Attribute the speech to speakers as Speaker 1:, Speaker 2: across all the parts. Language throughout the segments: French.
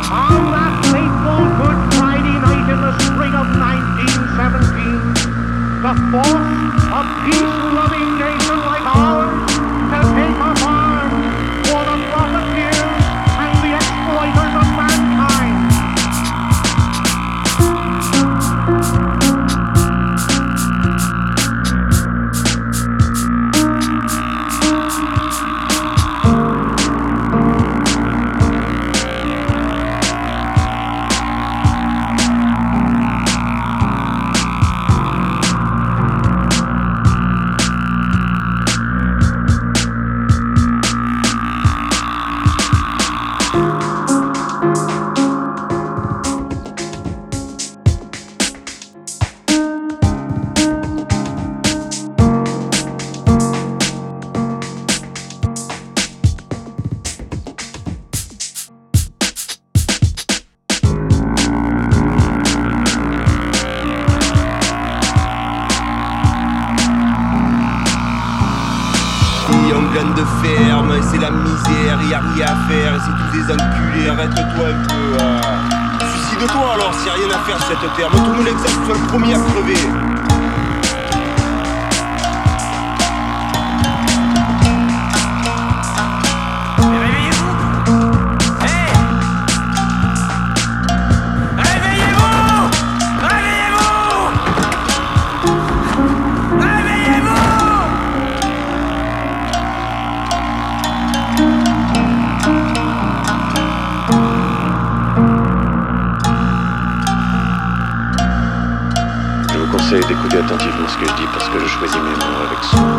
Speaker 1: On that fateful Good Friday night in the spring of 1917, the force of peace-loving nation like ours to take up arms for the profiteers and the exploiters of mankind.
Speaker 2: De ferme, c'est la misère, y a rien à faire, et c'est tous des enculés, arrête-toi un peu. Suicide-toi alors, s'il y a rien à faire sur cette terre, montre-nous l'exemple, sois le premier à crever.
Speaker 3: J'essaie d'écouter attentivement ce que je dis parce que je choisis mes mots avec soin.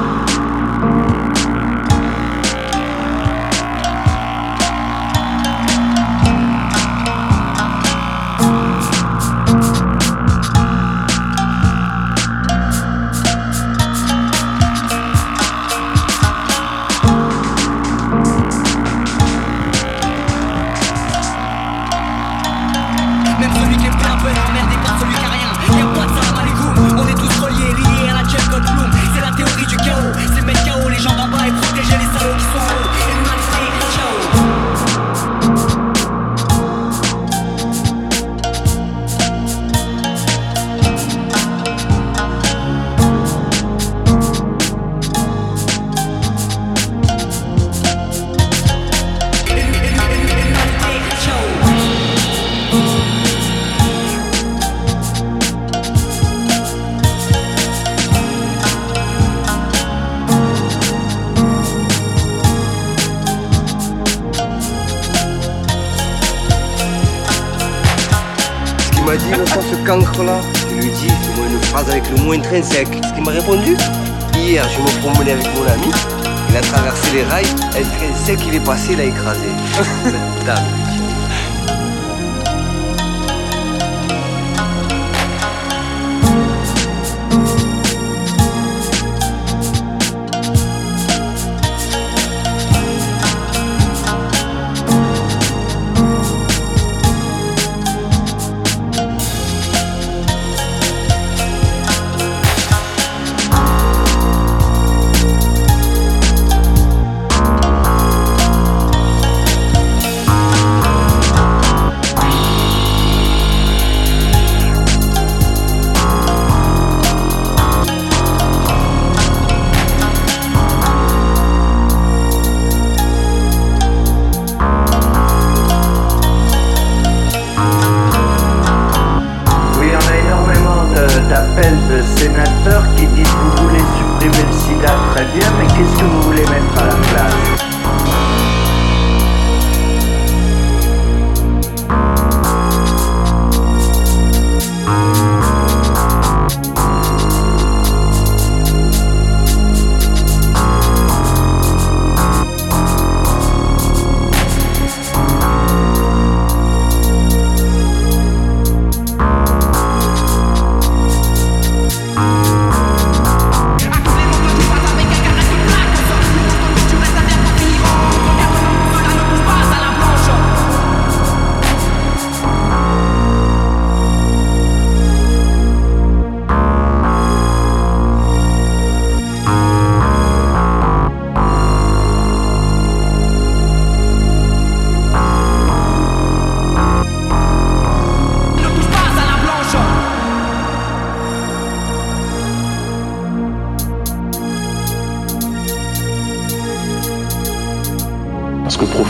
Speaker 2: Il m'a dit, Vincent, ce cancre-là, je lui dis, fais-moi une phrase avec le mot intrinsèque. Ce qu'il m'a répondu, hier, je me promenais avec mon ami, il a traversé les rails, intrinsèque, il est passé, il a écrasé. Cette dame.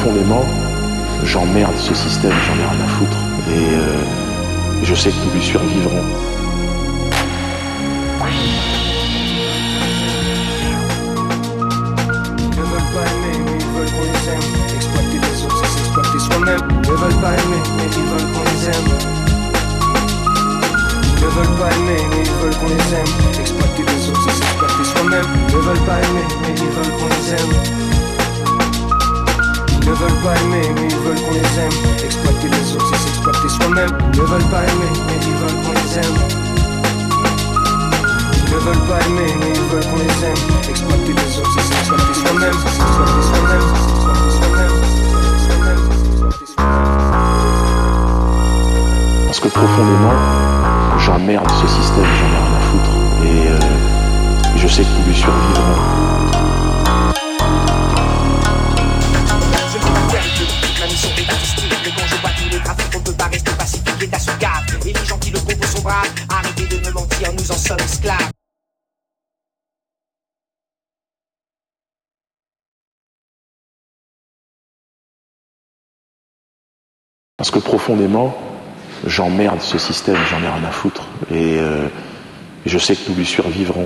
Speaker 4: profondément, j'emmerde ce système, j'en ai rien à foutre. Et je sais que nous lui survivrons.
Speaker 5: Ne veulent pas aimer, mais ils veulent qu'on les aime. Exploiter les autres, c'est s'exploiter soi-même. Ne veulent pas aimer, mais ils veulent qu'on les aime. Ne veulent pas aimer, mais ils veulent qu'on les aime. Exploiter les autres, c'est s'exploiter soi-même. Ne veulent pas aimer, mais ils veulent qu'on les aime. Ne veulent pas aimer, mais ils veulent qu'on les aime. Exploiter les autres, c'est s'exploiter soi-même. Ne veulent pas aimer, mais ils veulent qu'on les aime. Ne veulent pas aimer, mais ils veulent qu'on les aime. Exploiter les autres, c'est s'exploiter soi-même. S'exploiter soi-même, s'exploiter soi-même, s'exploiter soi-même.
Speaker 4: Parce que profondément, j'emmerde ce système, j'en ai rien à foutre. Et je sais que nous lui survivrons.
Speaker 6: Je ne peux pas faire le truc, ma mission est artistique. Mais quand je vois tous les trafics, on ne peut pas rester pacifique. L'État se gave, et les gens qui le composent sont braves. Arrêtez de me mentir, nous en sommes esclaves.
Speaker 4: Parce que profondément, j'emmerde ce système, j'en ai rien à foutre. Et je sais que nous lui survivrons.